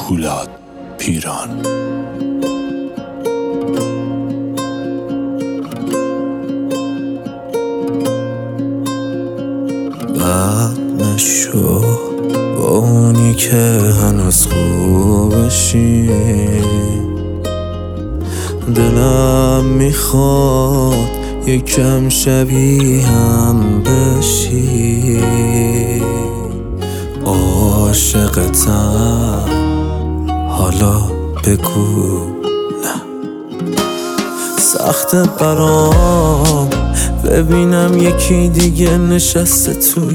پولاد پیران. بد نشو با اونی که هنوز خوبشی، دلم میخواد یکم شبیهم بشی. عاشقتم حالا بگو نه. سخته برام ببینم یکی دیگه نشسته توی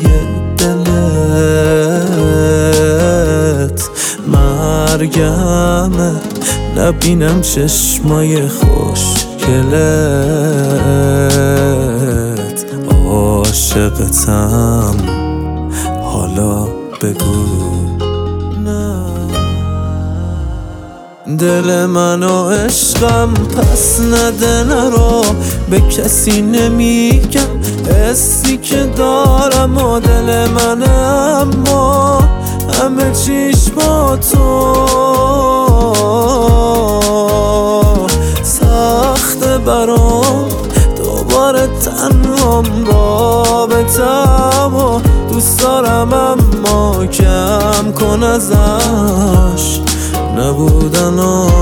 دلت. مرگمه نبینم چشمای خوشگلت. عاشقتم حالا بگو نه. دل منو عشقم پس نده نرو، به کسی نمیگم حسی که دارم و دل منه، اما همه چیش با تو. سخته برام دوباره تنهام رابطم و دوست دارم، اما کم کن ازش نبودن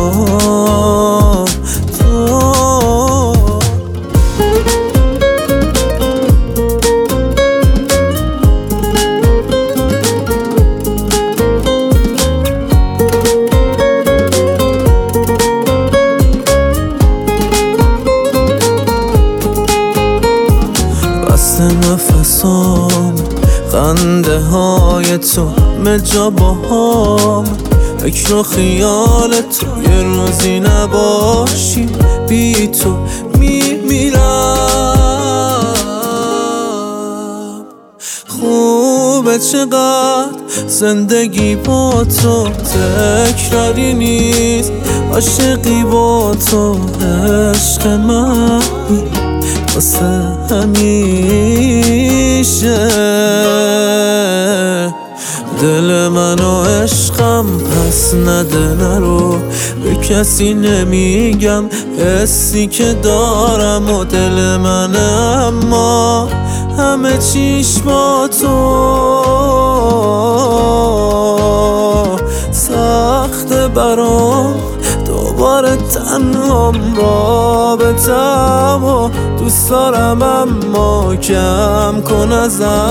تو. بسته نفسام خنده های تو مجا با هم، فکر و خیال تو یه روزی نباشی بی تو میمیرم. خوبه چقدر زندگی با تو، تکراری نیست عاشقی با تو. عشق من واسه همیشه. دل منو عشقم پس نده نرو، به کسی نمیگم حسی که دارم و دل منه، اما همه چیش با تو. سخته برام دوباره تنهام رابطم و دوست دارم، اما کم کن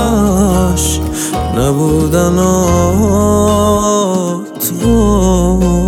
ازش نبودن تو.